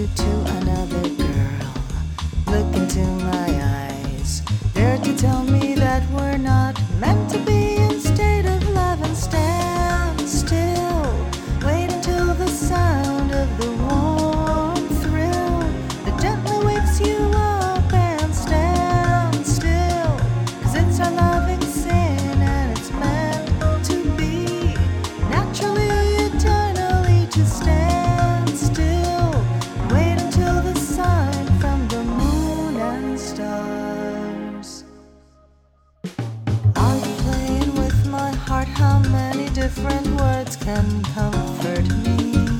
you to another girl. Look into my eyes, dare to tell me that we're not meant to be in state of love, and stand still. Wait until the sound of the warm thrill that gently wakes you up, and stand still. 'Cause it's our loving sin and it's meant to be naturally, eternally to stand still. Wait until the sign from the moon and stars. Are you playing with my heart? How many different words can comfort me?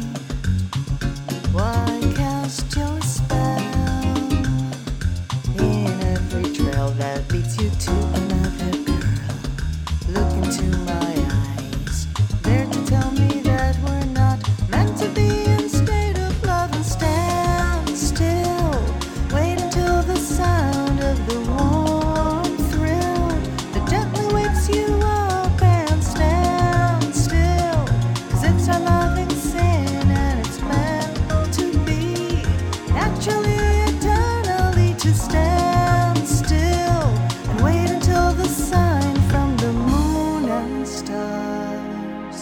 Why cast your spell in every trail that leads you to another girl? Look into my eyes, dare to tell me that we're not meant to be in state of love, and stand still. Wait until the sound of the warm thrill that gently wakes you up, and stand still. 'Cause it's our loving sin and it's meant to be naturally, eternally to stand still. And wait until the sign from the moon and stars.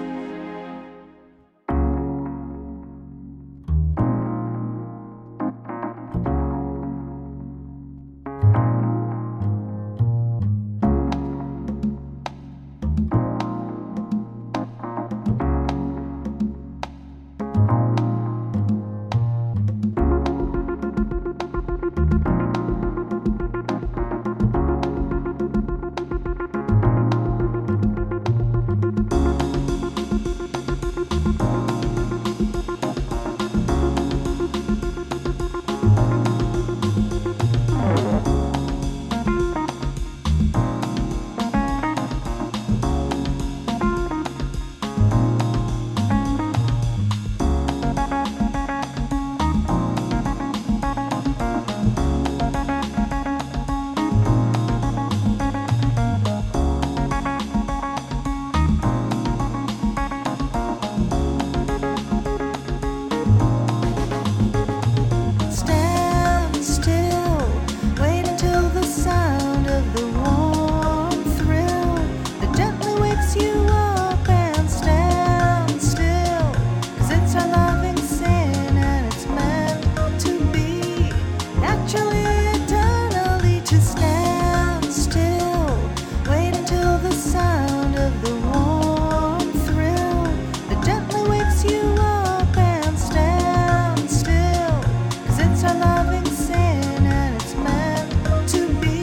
Stand still, wait until the sound of the warm thrill that gently wakes you up, and stand still. 'Cause it's our loving sin and it's meant to be naturally, eternally to stand still. Wait until the sound of the warm thrill that gently wakes you up, and stand still. 'Cause it's our loving sin and it's meant to be.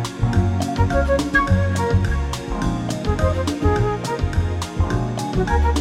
Thank you.